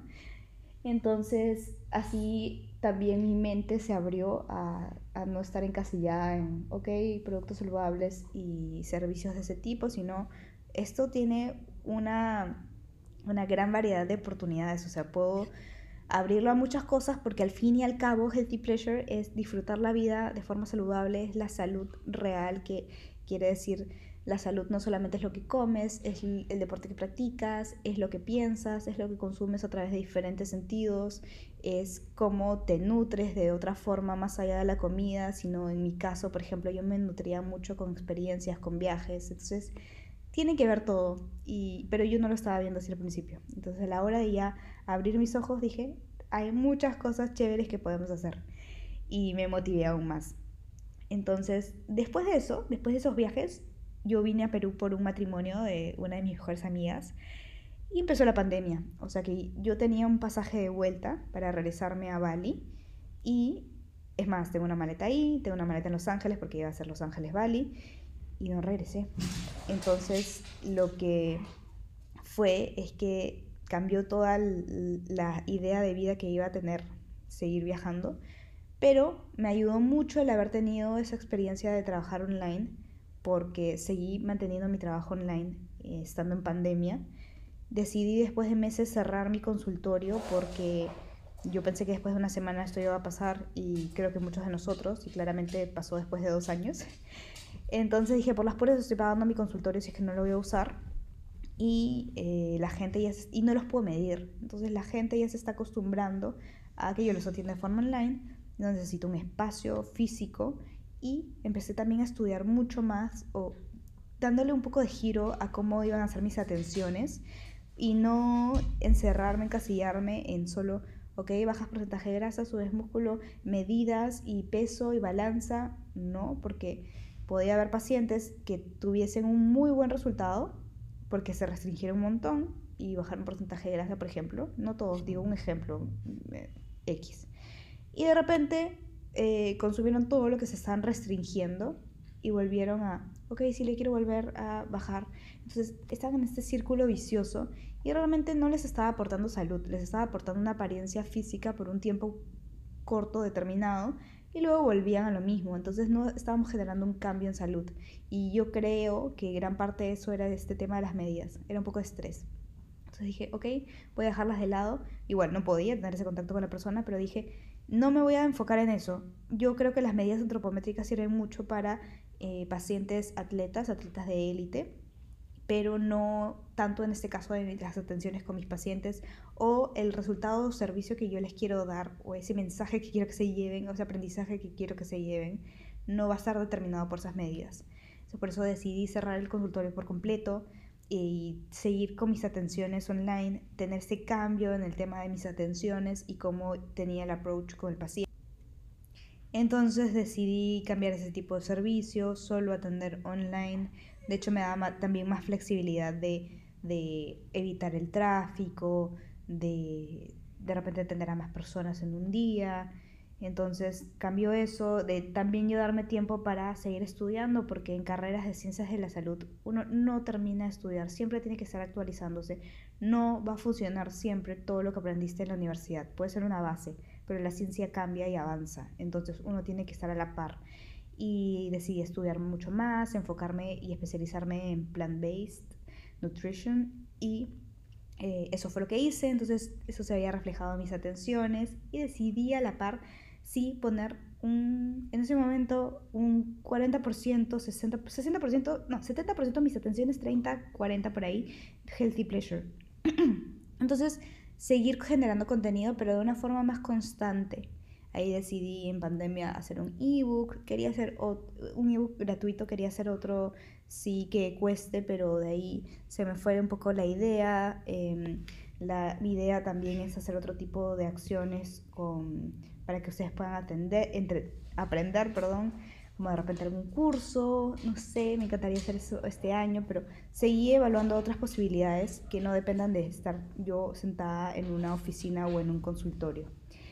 Entonces, así también mi mente se abrió a, a no estar encasillada en, ok, productos saludables y servicios de ese tipo, sino esto tiene una, una gran variedad de oportunidades, o sea, puedo abrirlo a muchas cosas porque al fin y al cabo Healthy Pleasure es disfrutar la vida de forma saludable, es la salud real, que quiere decir la salud no solamente es lo que comes, es el deporte que practicas, es lo que piensas, es lo que consumes a través de diferentes sentidos, es cómo te nutres de otra forma más allá de la comida, sino en mi caso, por ejemplo, yo me nutría mucho con experiencias, con viajes, entonces tiene que ver todo, y, pero yo no lo estaba viendo así al principio. Entonces a la hora de ya abrir mis ojos dije, hay muchas cosas chéveres que podemos hacer y me motivé aún más. Entonces, después de eso, después de esos viajes, yo vine a Perú por un matrimonio de una de mis mejores amigas y empezó la pandemia. O sea que yo tenía un pasaje de vuelta para regresarme a Bali y Es más, tengo una maleta ahí, tengo una maleta en Los Ángeles porque iba a ser Los Ángeles Bali y no regresé. Entonces lo que fue es que cambió toda la idea de vida que iba a tener seguir viajando, pero me ayudó mucho el haber tenido esa experiencia de trabajar online porque seguí manteniendo mi trabajo online eh, estando en pandemia. Decidí después de meses cerrar mi consultorio porque yo pensé que después de una semana esto iba a pasar y creo que muchos de nosotros, y claramente pasó después de dos años. Entonces dije, por las puras estoy pagando mi consultorio si es que no lo voy a usar y eh, la gente ya se, y no los puedo medir. Entonces la gente ya se está acostumbrando a que yo los atienda de forma online, no necesito un espacio físico y empecé también a estudiar mucho más o dándole un poco de giro a cómo iban a ser mis atenciones y no encerrarme, encasillarme en solo, ok, bajas porcentaje de grasa, subes músculo, medidas y peso y balanza, no, porque podía haber pacientes que tuviesen un muy buen resultado porque se restringieron un montón y bajaron porcentaje de grasa, por ejemplo, no todos, digo un ejemplo eh, X. Y de repente eh, consumieron todo lo que se están restringiendo y volvieron a, ok, sí le quiero volver a bajar. Entonces estaban en este círculo vicioso y realmente no les estaba aportando salud, les estaba aportando una apariencia física por un tiempo corto, determinado, y luego volvían a lo mismo. Entonces no estábamos generando un cambio en salud. Y yo creo que gran parte de eso era de este tema de las medidas, era un poco de estrés. Entonces dije, ok, voy a dejarlas de lado. Igual no podía tener ese contacto con la persona, pero dije, no me voy a enfocar en eso. Yo creo que las medidas antropométricas sirven mucho para eh, pacientes atletas, atletas de élite, pero no tanto en este caso de las atenciones con mis pacientes o el resultado o servicio que yo les quiero dar o ese mensaje que quiero que se lleven o ese aprendizaje que quiero que se lleven no va a estar determinado por esas medidas. Entonces, por eso decidí cerrar el consultorio por completo y seguir con mis atenciones online, tener ese cambio en el tema de mis atenciones y cómo tenía el approach con el paciente. Entonces decidí cambiar ese tipo de servicio, solo atender online. De hecho me da ma- también más flexibilidad de, de evitar el tráfico, de de repente atender a más personas en un día. Entonces cambió eso, de también yo darme tiempo para seguir estudiando, porque en carreras de ciencias de la salud uno no termina de estudiar, siempre tiene que estar actualizándose. No va a funcionar siempre todo lo que aprendiste en la universidad, puede ser una base, pero la ciencia cambia y avanza, entonces uno tiene que estar a la par. Y decidí estudiar mucho más, enfocarme y especializarme en plant-based nutrition y eh, eso fue lo que hice, entonces eso se había reflejado en mis atenciones y decidí a la par sí poner un, en ese momento un cuarenta por ciento, sesenta, sesenta por ciento, no, setenta por ciento de mis atenciones, treinta, cuarenta por ahí, healthy pleasure. Entonces, seguir generando contenido, pero de una forma más constante. Ahí decidí en pandemia hacer un ebook, quería hacer un ebook gratuito, quería hacer otro sí que cueste, pero de ahí se me fue un poco la idea. Eh, la, mi idea también es hacer otro tipo de acciones con, para que ustedes puedan atender, entre, aprender, perdón, como de repente algún curso, no sé, me encantaría hacer eso este año, pero seguí evaluando otras posibilidades que no dependan de estar yo sentada en una oficina o en un consultorio.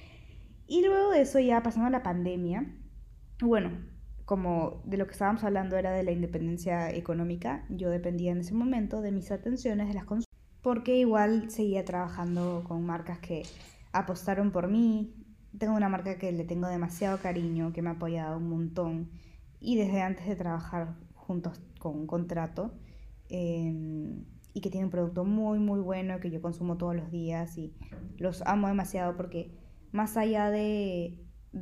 Y luego de eso, ya pasando a la pandemia, bueno, como de lo que estábamos hablando era de la independencia económica, yo dependía en ese momento de mis atenciones de las consultas, porque igual seguía trabajando con marcas que apostaron por mí. Tengo una marca que le tengo demasiado cariño, que me ha apoyado un montón, y desde antes de trabajar juntos con un contrato, eh, y que tiene un producto muy, muy bueno que yo consumo todos los días y los amo demasiado porque más allá de,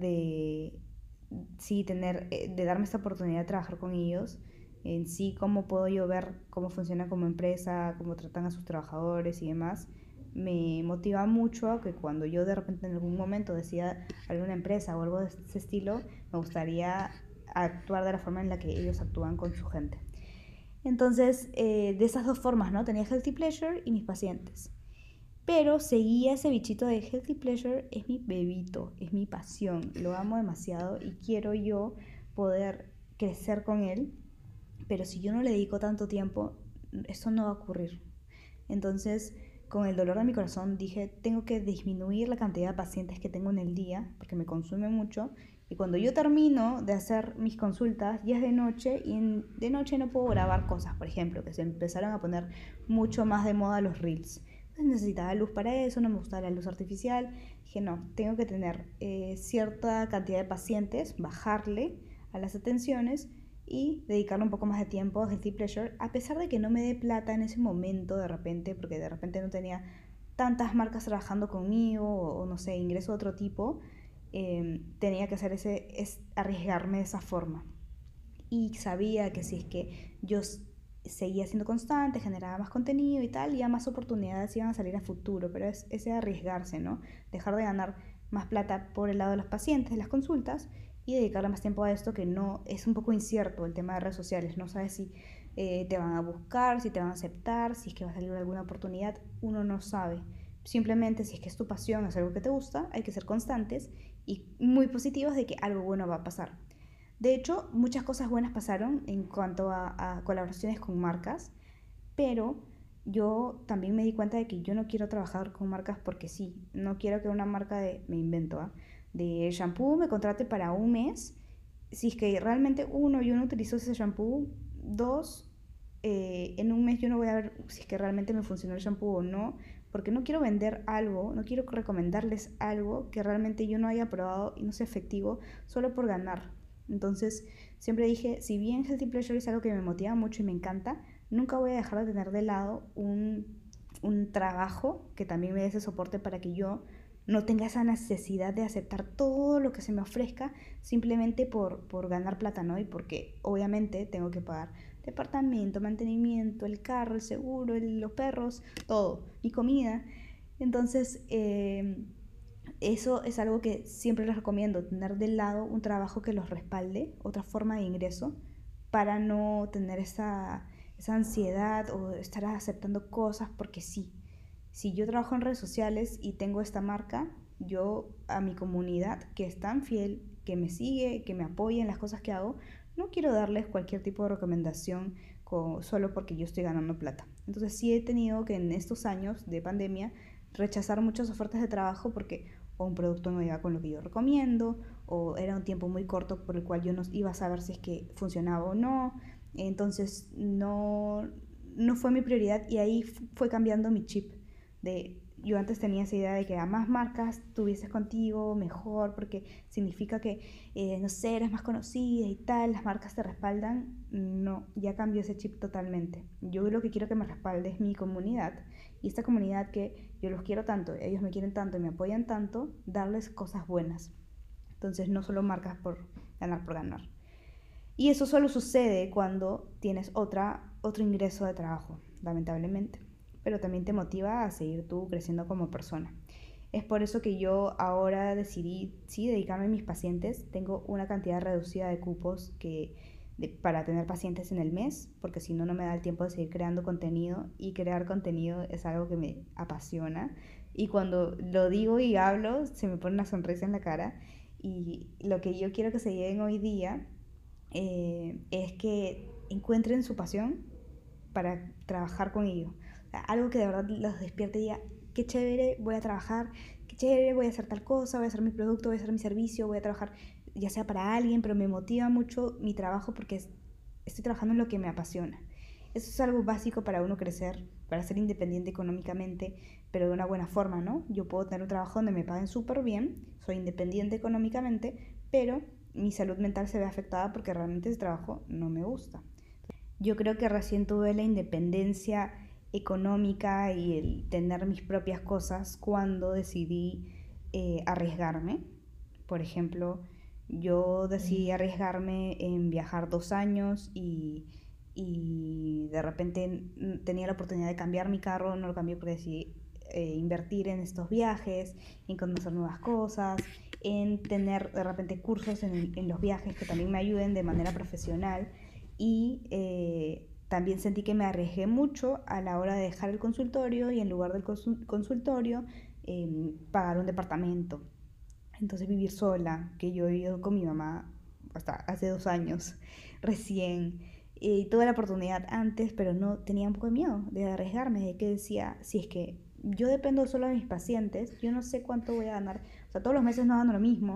de sí, tener, eh, de darme esta oportunidad de trabajar con ellos, en sí, cómo puedo yo ver cómo funciona como empresa, cómo tratan a sus trabajadores y demás, me motiva mucho a que cuando yo de repente en algún momento decida abrir una empresa o algo de ese estilo, me gustaría actuar de la forma en la que ellos actúan con su gente. Entonces, eh, de esas dos formas, ¿no? Tenía Healthy Pleasure y mis pacientes. Pero seguía ese bichito de Healthy Pleasure, es mi bebito, es mi pasión, lo amo demasiado y quiero yo poder crecer con él, pero si yo no le dedico tanto tiempo, esto no va a ocurrir. Entonces, con el dolor de mi corazón dije, tengo que disminuir la cantidad de pacientes que tengo en el día, porque me consume mucho, Y cuando yo termino de hacer mis consultas, ya es de noche y en, de noche no puedo grabar cosas, por ejemplo, que se empezaron a poner mucho más de moda los reels. Entonces necesitaba luz para eso, no me gustaba la luz artificial. Dije, no, tengo que tener eh, cierta cantidad de pacientes, bajarle a las atenciones y dedicarle un poco más de tiempo a Healthy Pleasure, a pesar de que no me dé plata en ese momento de repente, porque de repente no tenía tantas marcas trabajando conmigo o, o no sé, ingreso de otro tipo, eh, tenía que hacer ese, es arriesgarme de esa forma. Y sabía que si es que yo seguía siendo constante, generaba más contenido y tal, ya más oportunidades iban a salir a futuro, pero es ese arriesgarse, ¿no? Dejar de ganar más plata por el lado de los pacientes, de las consultas, y dedicarle más tiempo a esto que no es un poco incierto el tema de redes sociales, no sabes si eh, te van a buscar, si te van a aceptar, si es que va a salir alguna oportunidad, uno no sabe. Simplemente si es que es tu pasión, es algo que te gusta, hay que ser constantes y muy positivos de que algo bueno va a pasar. De hecho, muchas cosas buenas pasaron en cuanto a, a colaboraciones con marcas, pero yo también me di cuenta de que yo no quiero trabajar con marcas porque sí. No quiero que una marca de, me invento, ¿eh? de shampoo me contrate para un mes. Si es que realmente uno, yo no utilizo ese shampoo, dos, eh, en un mes yo no voy a ver si es que realmente me funcionó el shampoo o no, porque no quiero vender algo, no quiero recomendarles algo que realmente yo no haya probado y no sea efectivo solo por ganar. Entonces, siempre dije, si bien Healthy Pleasure es algo que me motiva mucho y me encanta, nunca voy a dejar de tener de lado un, un trabajo que también me dé ese soporte para que yo no tenga esa necesidad de aceptar todo lo que se me ofrezca simplemente por, por ganar plata, ¿no? Y porque obviamente tengo que pagar departamento, mantenimiento, el carro, el seguro, el, los perros, todo, mi comida. Entonces, eh, eso es algo que siempre les recomiendo, tener de lado un trabajo que los respalde, otra forma de ingreso, para no tener esa, esa ansiedad o estar aceptando cosas porque sí. Si yo trabajo en redes sociales y tengo esta marca, yo a mi comunidad que es tan fiel, que me sigue, que me apoya en las cosas que hago, no quiero darles cualquier tipo de recomendación solo porque yo estoy ganando plata. Entonces sí he tenido que en estos años de pandemia rechazar muchas ofertas de trabajo porque o un producto no iba con lo que yo recomiendo, o era un tiempo muy corto por el cual yo no iba a saber si es que funcionaba o no. Entonces no, no fue mi prioridad y ahí fue cambiando mi chip. De, yo antes tenía esa idea de que a más marcas tuvieses contigo, mejor, porque significa que, eh, no sé, eres más conocida y tal, las marcas te respaldan. No, ya cambió ese chip totalmente. Yo lo que quiero que me respalde es mi comunidad y esta comunidad que yo los quiero tanto, ellos me quieren tanto y me apoyan tanto, darles cosas buenas. Entonces no solo marcas por ganar por ganar. Y eso solo sucede cuando tienes otra, otro ingreso de trabajo, lamentablemente. Pero también te motiva a seguir tú creciendo como persona. Es por eso que yo ahora decidí, sí, dedicarme a mis pacientes. Tengo una cantidad reducida de cupos que, de, para tener pacientes en el mes, porque si no, no me da el tiempo de seguir creando contenido. Y crear contenido es algo que me apasiona. Y cuando lo digo y hablo, se me pone una sonrisa en la cara. Y lo que yo quiero que se lleven hoy día eh, es que encuentren su pasión para trabajar con ello. O sea, algo que de verdad los despierte y diga, qué chévere, voy a trabajar, qué chévere, voy a hacer tal cosa, voy a hacer mi producto, voy a hacer mi servicio, voy a trabajar ya sea para alguien, pero me motiva mucho mi trabajo porque es, estoy trabajando en lo que me apasiona. Eso es algo básico para uno crecer, para ser independiente económicamente, pero de una buena forma, ¿no? Yo puedo tener un trabajo donde me paguen súper bien, soy independiente económicamente, pero mi salud mental se ve afectada porque realmente ese trabajo no me gusta. Yo creo que recién tuve la independencia económica y el tener mis propias cosas cuando decidí eh, arriesgarme. Por ejemplo, yo decidí arriesgarme en viajar dos años y, y de repente tenía la oportunidad de cambiar mi carro, no lo cambié porque decidí eh, invertir en estos viajes, en conocer nuevas cosas, en tener de repente cursos en, en los viajes que también me ayuden de manera profesional y eh, también sentí que me arriesgué mucho a la hora de dejar el consultorio y en lugar del consultorio eh, pagar un departamento. Entonces vivir sola, que yo he vivido con mi mamá hasta hace dos años recién. Y tuve la oportunidad antes, pero no tenía un poco de miedo de arriesgarme, de que decía, si es que yo dependo solo de mis pacientes, yo no sé cuánto voy a ganar. O sea, todos los meses no gano lo mismo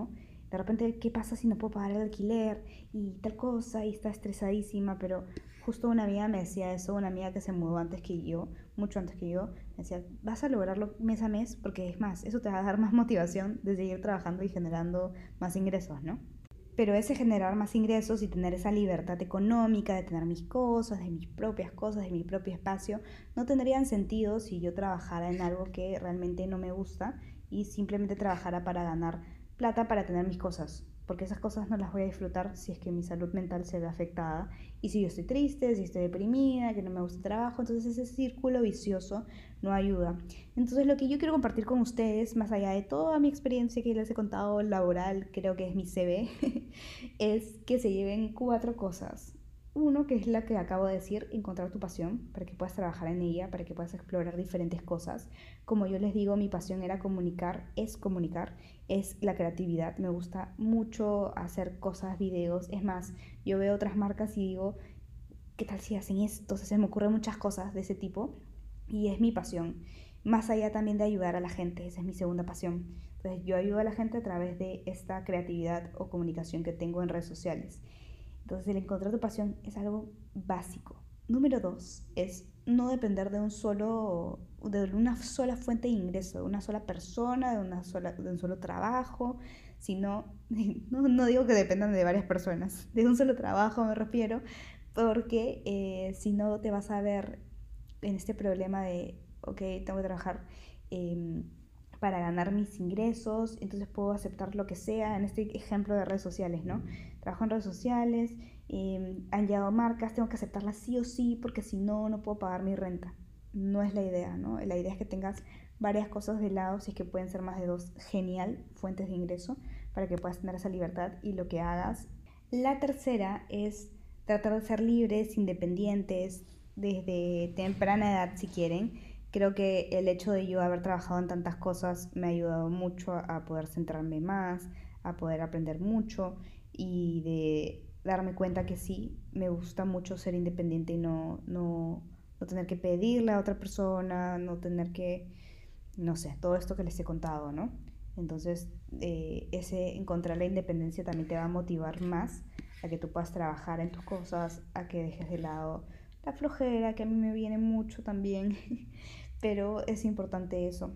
de repente, ¿qué pasa si no puedo pagar el alquiler? Y tal cosa, y está estresadísima, pero justo una amiga me decía eso, una amiga que se mudó antes que yo, mucho antes que yo, me decía, vas a lograrlo mes a mes porque es más, eso te va a dar más motivación de seguir trabajando y generando más ingresos, ¿no? Pero ese generar más ingresos y tener esa libertad económica de tener mis cosas, de mis propias cosas, de mi propio espacio, no tendrían sentido si yo trabajara en algo que realmente no me gusta y simplemente trabajara para ganar plata para tener mis cosas. Porque esas cosas no las voy a disfrutar si es que mi salud mental se ve afectada. Y si yo estoy triste, si estoy deprimida, que no me gusta el trabajo, entonces ese círculo vicioso no ayuda. Entonces lo que yo quiero compartir con ustedes, más allá de toda mi experiencia que les he contado laboral, creo que es mi C V, es que se lleven cuatro cosas. Uno, que es la que acabo de decir, encontrar tu pasión, para que puedas trabajar en ella, para que puedas explorar diferentes cosas. Como yo les digo, mi pasión era comunicar, es comunicar, es la creatividad. Me gusta mucho hacer cosas, videos. Es más, yo veo otras marcas y digo, ¿qué tal si hacen esto? O sea, se me ocurren muchas cosas de ese tipo y es mi pasión. Más allá también de ayudar a la gente, esa es mi segunda pasión. Entonces yo ayudo a la gente a través de esta creatividad o comunicación que tengo en redes sociales. Entonces el encontrar tu pasión es algo básico. Número dos es no depender de un solo, de una sola fuente de ingreso, de una sola persona, de, una sola, de un solo trabajo, sino, no, no digo que dependan de varias personas, de un solo trabajo me refiero, porque eh, si no te vas a ver en este problema de, ok, tengo que trabajar eh, para ganar mis ingresos, entonces puedo aceptar lo que sea, en este ejemplo de redes sociales, ¿no? Trabajo en redes sociales, eh, han llegado marcas, tengo que aceptarlas sí o sí, porque si no, no puedo pagar mi renta. No es la idea, ¿no? La idea es que tengas varias cosas de lado, si es que pueden ser más de dos, genial, fuentes de ingreso, para que puedas tener esa libertad y lo que hagas. La tercera es tratar de ser libres, independientes, desde temprana edad si quieren. Creo que el hecho de yo haber trabajado en tantas cosas me ha ayudado mucho a poder centrarme más, a poder aprender mucho y de darme cuenta que sí, me gusta mucho ser independiente y no, no, no tener que pedirle a otra persona, no tener que, no sé, todo esto que les he contado, ¿no? Entonces, eh, ese encontrar la independencia también te va a motivar más a que tú puedas trabajar en tus cosas, a que dejes de lado la flojera, que a mí me viene mucho también, pero es importante eso.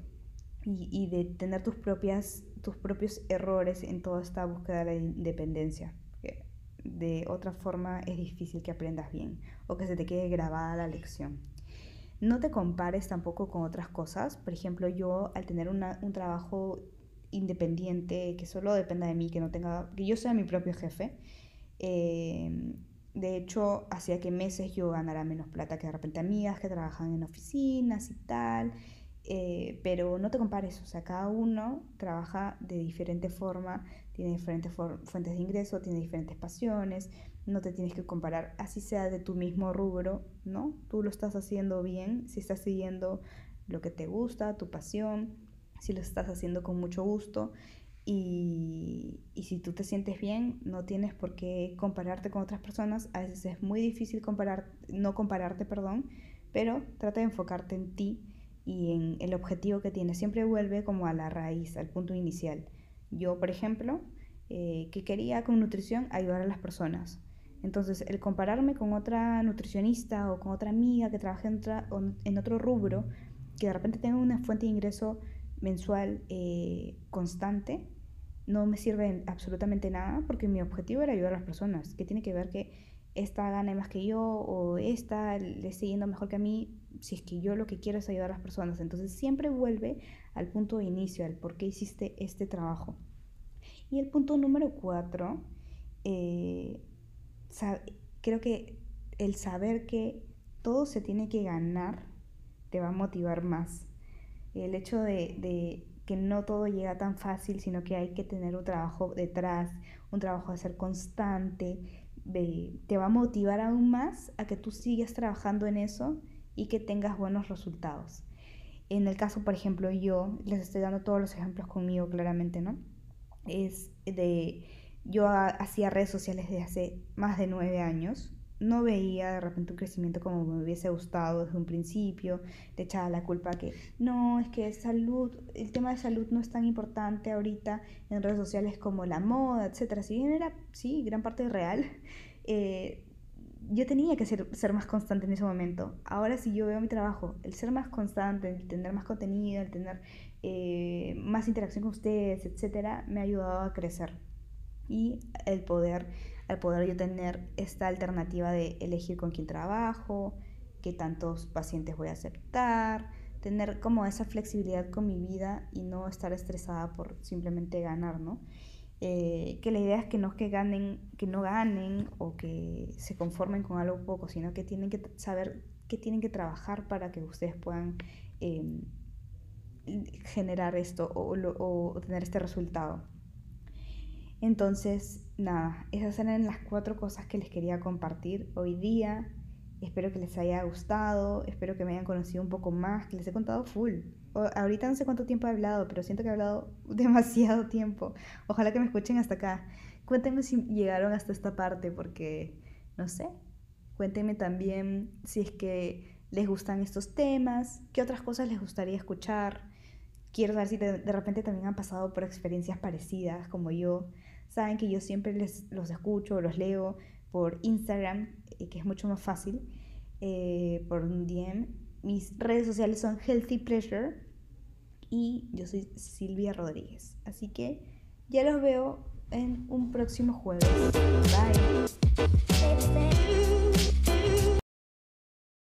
Y, y de tener tus, propias, tus propios errores en toda esta búsqueda de la independencia. Que de otra forma es difícil que aprendas bien o que se te quede grabada la lección. No te compares tampoco con otras cosas. Por ejemplo, yo al tener una, un trabajo independiente, que solo dependa de mí, que no tenga, que yo sea mi propio jefe, eh, de hecho, hacía que meses yo ganara menos plata que de repente amigas que trabajan en oficinas y tal. Eh, pero no te compares, o sea, cada uno trabaja de diferente forma, tiene diferentes for- fuentes de ingreso, tiene diferentes pasiones, no te tienes que comparar, así sea de tu mismo rubro, ¿no? Tú lo estás haciendo bien, si estás siguiendo lo que te gusta, tu pasión, si lo estás haciendo con mucho gusto y, y si tú te sientes bien, no tienes por qué compararte con otras personas. A veces es muy difícil comparar, no compararte, perdón, pero trata de enfocarte en ti y en el objetivo que tienes. Siempre vuelve como a la raíz, al punto inicial. Yo, por ejemplo, eh, que quería con nutrición ayudar a las personas. Entonces, el compararme con otra nutricionista o con otra amiga que trabaja en, otra, en otro rubro, que de repente tenga una fuente de ingreso mensual eh, constante, no me sirve absolutamente nada porque mi objetivo era ayudar a las personas. ¿Qué tiene que ver que esta gane más que yo o esta le esté yendo mejor que a mí? Si es que yo lo que quiero es ayudar a las personas. Entonces siempre vuelve al punto de inicio, al por qué hiciste este trabajo. Y el punto número cuatro, eh, creo que el saber que todo se tiene que ganar te va a motivar más. El hecho de, de que no todo llega tan fácil, sino que hay que tener un trabajo detrás, un trabajo de ser constante, de, te va a motivar aún más a que tú sigas trabajando en eso y que tengas buenos resultados. En el caso, por ejemplo, yo les estoy dando todos los ejemplos conmigo claramente, ¿no? Es de, yo hacía redes sociales desde hace más de nueve años, no veía de repente un crecimiento como me hubiese gustado desde un principio, le echaba la culpa que no, es que salud, el tema de salud no es tan importante ahorita en redes sociales como la moda, etcétera. Si bien era, sí, gran parte real, eh, yo tenía que ser, ser más constante en ese momento. Ahora si yo veo mi trabajo, el ser más constante, el tener más contenido, el tener eh, más interacción con ustedes, etcétera, me ha ayudado a crecer. Y el poder, al poder yo tener esta alternativa de elegir con quién trabajo, qué tantos pacientes voy a aceptar, tener como esa flexibilidad con mi vida y no estar estresada por simplemente ganar, ¿no? Eh, que la idea es que no es que ganen, que no ganen o que se conformen con algo poco, sino que tienen que saber que tienen que trabajar para que ustedes puedan eh, generar esto o, o, o tener este resultado. Entonces, nada, esas eran las cuatro cosas que les quería compartir hoy día. Espero que les haya gustado, espero que me hayan conocido un poco más, que les he contado full. O, ahorita no sé cuánto tiempo he hablado, pero siento que he hablado demasiado tiempo. Ojalá que me escuchen hasta acá. Cuéntenme si llegaron hasta esta parte, porque, no sé, cuéntenme también si es que les gustan estos temas, qué otras cosas les gustaría escuchar. Quiero saber si de, de repente también han pasado por experiencias parecidas como yo. Saben que yo siempre les, los escucho, los leo por Instagram, eh, que es mucho más fácil, eh, por un D M. Mis redes sociales son Healthy Pleasure y yo soy Silvia Rodríguez. Así que ya los veo en un próximo jueves. Bye.